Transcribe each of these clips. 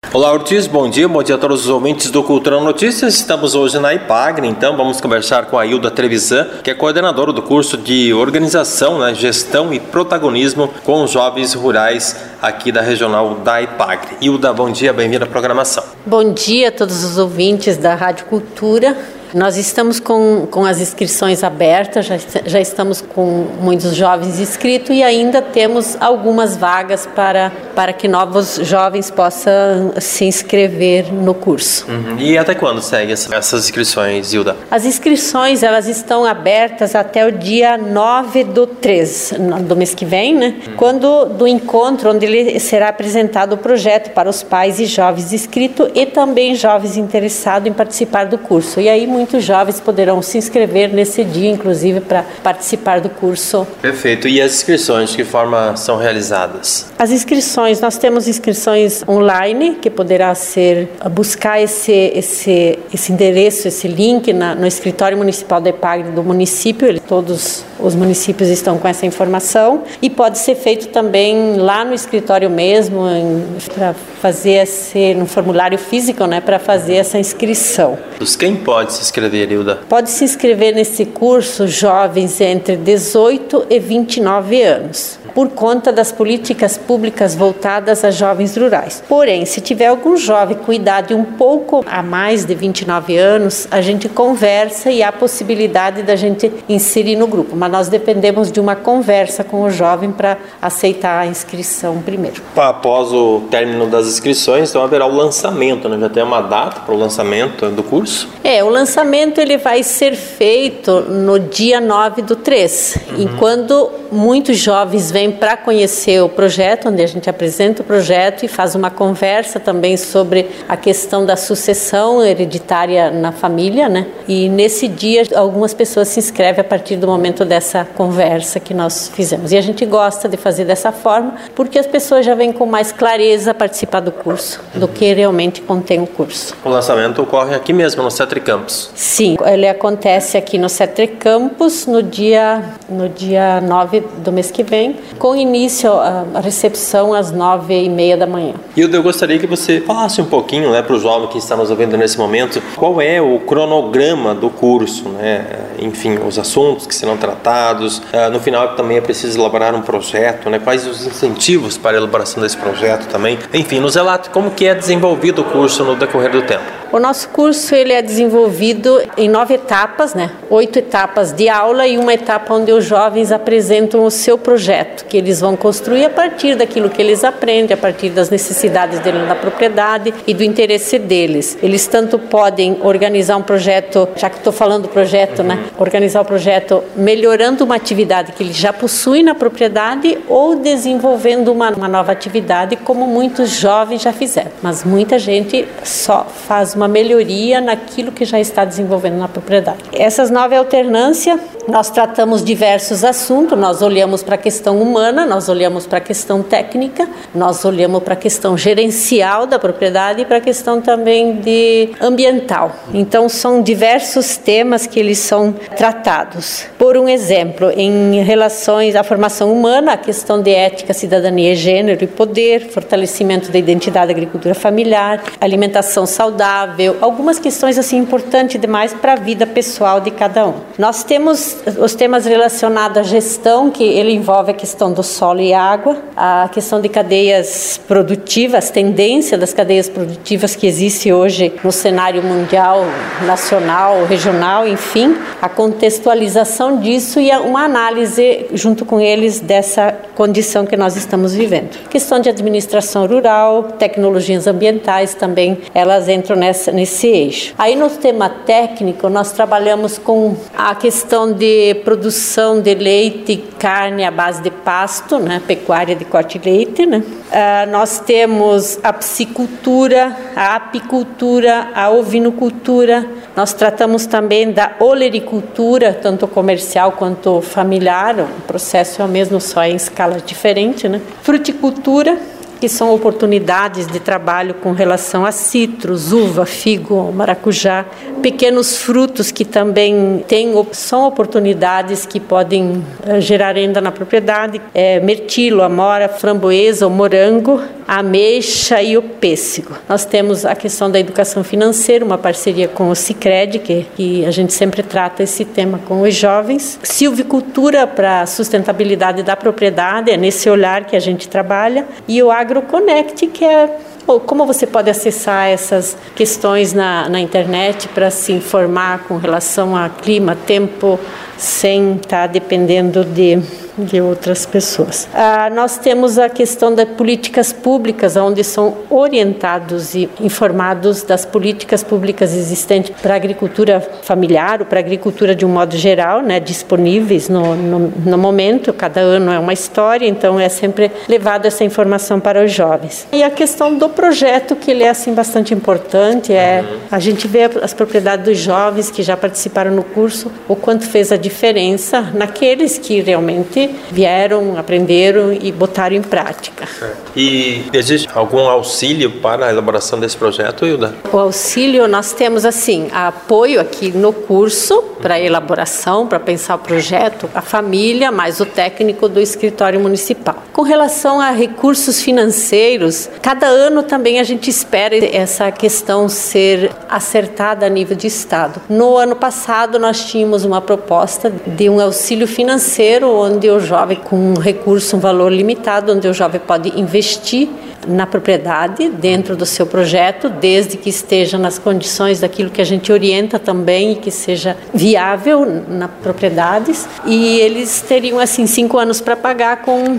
Olá, Ortiz, bom dia a todos os ouvintes do Cultura Notícias. Estamos hoje na IPAGRE, então vamos conversar com a Hilda Trevisan, que é coordenadora do curso de Organização, Gestão e Protagonismo com os Jovens Rurais aqui da Regional da IPAGRE. Hilda, bom dia, bem-vinda à programação. Bom dia a todos os ouvintes da Rádio Cultura. Nós estamos com as inscrições abertas, já estamos com muitos jovens inscritos e ainda temos algumas vagas para que novos jovens possam se inscrever no curso. E até quando segue essas inscrições, Hilda? As inscrições elas estão abertas até o dia 9/3 do mês que vem, né? Quando do encontro onde será apresentado o projeto para os pais e jovens inscritos e também jovens interessados em participar do curso. E aí muitos jovens poderão se inscrever nesse dia, inclusive, para participar do curso. Perfeito. E as inscrições, de que forma são realizadas? As inscrições, nós temos inscrições online, que poderá buscar esse endereço, esse link no escritório municipal da IPAGRE do município. Todos os municípios estão com essa informação e pode ser feito também lá no escritório mesmo, para fazer no formulário físico, para fazer essa inscrição. Quem pode se inscrever, Hilda? Pode se inscrever nesse curso jovens entre 18 e 29 anos, por conta das políticas públicas voltadas a jovens rurais. Porém, se tiver algum jovem com idade um pouco a mais de 29 anos, a gente conversa e há a possibilidade da gente inserir no grupo, mas nós dependemos de uma conversa com o jovem para aceitar a inscrição primeiro. Após o término das inscrições, então haverá o lançamento, Já tem uma data para o lançamento do curso? O lançamento ele vai ser feito no dia 9/3, e quando muitos jovens vêm para conhecer o projeto, onde a gente apresenta o projeto e faz uma conversa também sobre a questão da sucessão hereditária na família, E nesse dia algumas pessoas se inscrevem a partir do momento dessa conversa que nós fizemos. E a gente gosta de fazer dessa forma porque as pessoas já vêm com mais clareza a participar do curso do que realmente contém o curso. O lançamento ocorre aqui mesmo, no CETRI Campus? Sim, ele acontece aqui no CETRI Campus no dia 9 do mês que vem, com início a recepção às 9:30 da manhã. Hilda, eu gostaria que você falasse um pouquinho para o jovem que está nos ouvindo nesse momento, qual é o cronograma do curso, Enfim, os assuntos que serão tratados, no final também é preciso elaborar um projeto, Quais os incentivos para a elaboração desse projeto também, enfim, nos relate como que é desenvolvido o curso no decorrer do tempo. O nosso curso ele é desenvolvido em 9 etapas, 8 etapas de aula e uma etapa onde os jovens apresentam o seu projeto, que eles vão construir a partir daquilo que eles aprendem, a partir das necessidades deles na propriedade e do interesse deles. Eles tanto podem organizar um projeto, já que estou falando do projeto, organizar o projeto melhorando uma atividade que eles já possuem na propriedade ou desenvolvendo uma nova atividade, como muitos jovens já fizeram. Mas muita gente só faz uma melhoria naquilo que já está desenvolvendo na propriedade. Essas 9 alternâncias, nós tratamos diversos assuntos, nós olhamos para a questão humana, nós olhamos para a questão técnica, nós olhamos para a questão gerencial da propriedade e para a questão também ambiental. Então, são diversos temas que eles são tratados. Por um exemplo, em relações à formação humana, a questão de ética, cidadania, gênero e poder, fortalecimento da identidade da agricultura familiar, alimentação saudável, algumas questões importantes demais para a vida pessoal de cada um. Nós temos os temas relacionados à gestão, que ele envolve a questão do solo e água, a questão de cadeias produtivas, tendência das cadeias produtivas que existe hoje no cenário mundial, nacional, regional, enfim, a contextualização disso e uma análise junto com eles dessa condição que nós estamos vivendo. Questão de administração rural, tecnologias ambientais também, elas entram nesse eixo. Aí no tema técnico, nós trabalhamos com a questão de produção de leite e carne à base de pasto, pecuária de corte e leite, Nós temos a piscicultura, a apicultura, a ovinocultura. Nós tratamos também da olericultura, tanto comercial quanto familiar. O processo é o mesmo, só em escala diferente, Fruticultura, que são oportunidades de trabalho com relação a citros, uva, figo, maracujá, pequenos frutos que também são oportunidades que podem gerar renda na propriedade, mirtilo, amora, framboesa, o morango, a ameixa e o pêssego. Nós temos a questão da educação financeira, uma parceria com o Sicredi, que a gente sempre trata esse tema com os jovens. Silvicultura para a sustentabilidade da propriedade, é nesse olhar que a gente trabalha. E o AgroConnect, que é como você pode acessar essas questões na internet para se informar com relação a clima, tempo, sem estar dependendo de outras pessoas. Nós temos a questão das políticas públicas, onde são orientados e informados das políticas públicas existentes para a agricultura familiar ou para a agricultura de um modo geral, né, disponíveis no momento. Cada ano é uma história, então é sempre levado essa informação para os jovens. E a questão do projeto, que ele é assim bastante importante, a gente vê as propriedades dos jovens que já participaram no curso, o quanto fez a diferença naqueles que realmente vieram, aprenderam e botaram em prática. E existe algum auxílio para a elaboração desse projeto, Hilda? O auxílio, nós temos apoio aqui no curso para a elaboração, para pensar o projeto, a família, mais o técnico do escritório municipal. Com relação a recursos financeiros, cada ano também a gente espera essa questão ser acertada a nível de estado. No ano passado nós tínhamos uma proposta de um auxílio financeiro, onde o jovem, com um recurso, um valor limitado, onde o jovem pode investir na propriedade, dentro do seu projeto, desde que esteja nas condições daquilo que a gente orienta também e que seja viável nas propriedades. E eles teriam, 5 anos para pagar, com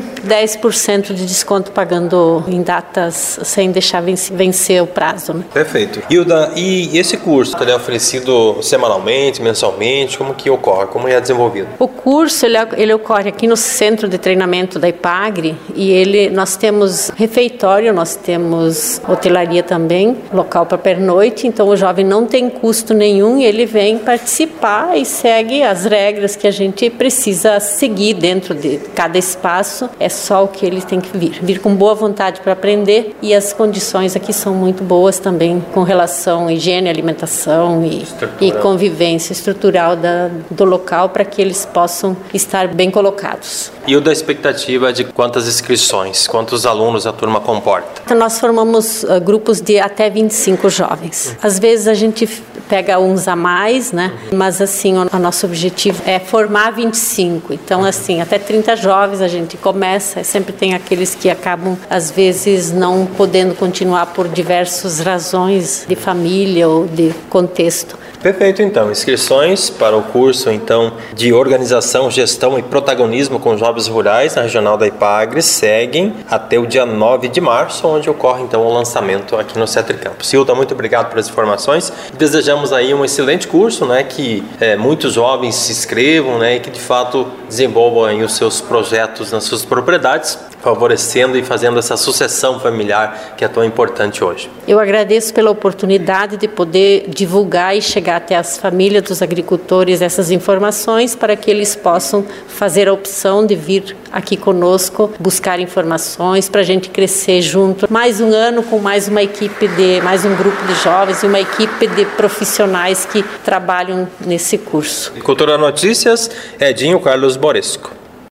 10% de desconto, pagando em datas sem deixar vencer o prazo. Né? Perfeito. Hilda, e esse curso ele é oferecido semanalmente, mensalmente? Como que ocorre? Como é desenvolvido? O curso ele ocorre aqui no centro de treinamento da IPAGRE e nós temos refeitório, nós temos hotelaria também, local para pernoite, então o jovem não tem custo nenhum e ele vem participar e segue as regras que a gente precisa seguir dentro de cada espaço. É só o que ele tem que vir com boa vontade para aprender, e as condições aqui são muito boas também com relação à higiene, alimentação e convivência estrutural do local, para que eles possam estar bem colocados. E o da expectativa de quantas inscrições, quantos alunos a turma comporta? Então, nós formamos grupos de até 25 jovens. Às vezes a gente pega uns a mais, né? Mas o nosso objetivo é formar 25. Então, até 30 jovens a gente começa. Sempre tem aqueles que acabam, às vezes, não podendo continuar por diversas razões de família ou de contexto. Perfeito, então. Inscrições para o curso, então, de Organização, Gestão e Protagonismo com Jovens Rurais na Regional da IPAGRE seguem até o dia 9 de março, onde ocorre, então, o lançamento aqui no CETRI Campus. Hilda, muito obrigado pelas informações. Desejamos aí um excelente curso, né, que muitos jovens se inscrevam, né, e que, de fato, desenvolvam aí os seus projetos nas suas propriedades, favorecendo e fazendo essa sucessão familiar que é tão importante hoje. Eu agradeço pela oportunidade de poder divulgar e chegar até as famílias dos agricultores essas informações, para que eles possam fazer a opção de vir aqui conosco, buscar informações para a gente crescer junto. Mais um ano com mais uma equipe mais um grupo de jovens e uma equipe de profissionais que trabalham nesse curso. Cultura Notícias, Edinho Carlos Boresco.